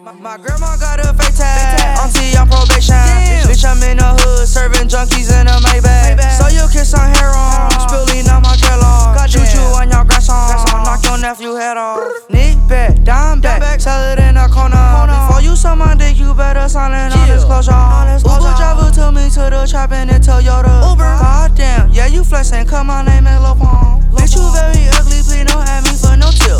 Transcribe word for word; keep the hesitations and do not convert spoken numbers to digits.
My grandma got a fake tag, auntie on probation. Bitch, I'm in the hood, serving junkies in a Maybach. So you kiss on hair on, spill lean on my Kellogg. Shoot you on your grass on, knock your nephew head off. Nick back, dime back, sell it in the corner. Before you suck my dick, you better sign in on disclosure. Uber driver took me to the trap in the Toyota. God damn, yeah, you flexing, cause my name is Lil Pump. Bitch, you very ugly, please don't have me for no chill.